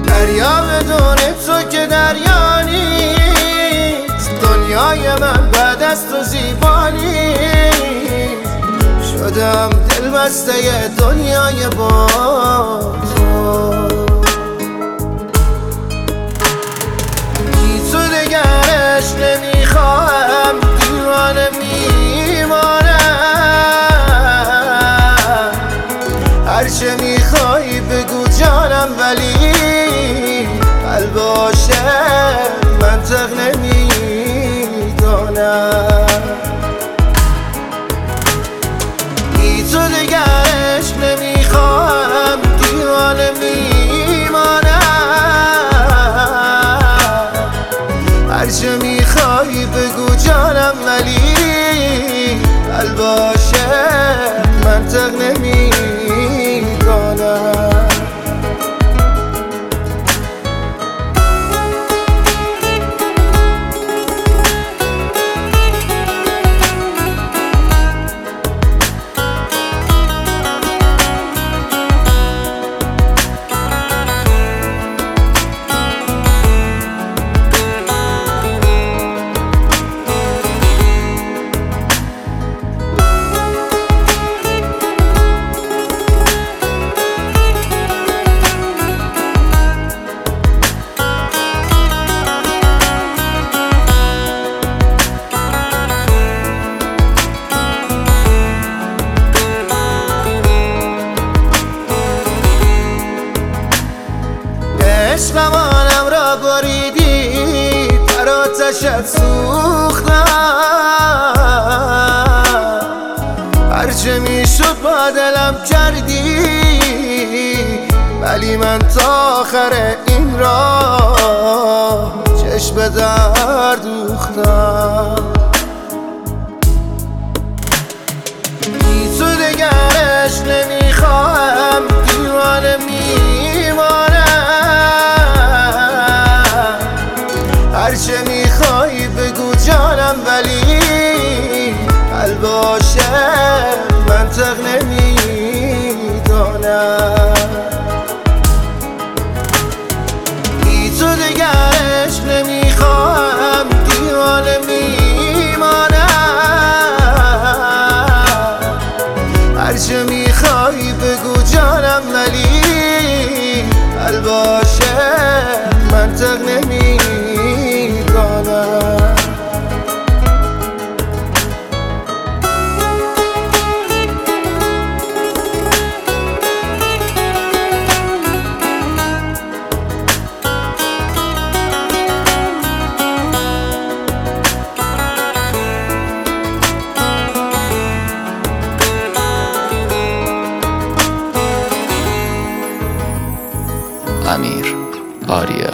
دریا بدون تو که دریا نیست، دنیای من بعد از تو زیبا نیست. شدم دل بسته دنیای با تو، بی تو دگرش نمیخواهم، دیوانه میمانم. هرچه میخوایی بگو جانم، ولی قلب عاشق منطق نمیدانم. بی تو دگرش نمیخواهم، دیوانه میمانم. هرچه میخوایی بگو جانم، ولی قلب عاشق منطق نمیدانم. عشقمانم را بریدی، در آتشت سوختم. هرچه میشد با دلم کردی، ولی من تا آخر این راه چشم درد دوختم. بی تو دگرش نمیخواهم، دیوانه میمانم. هرچه میخوایی بگو جانم، ولی قلب عاشق منطق نمیدانم. بی تو دگرش نمیخواهم، دیوانه میمانم. هرچه میخوایی بگو جانم، ولی قلب عاشق منطق نمیدانم. امیر آریا.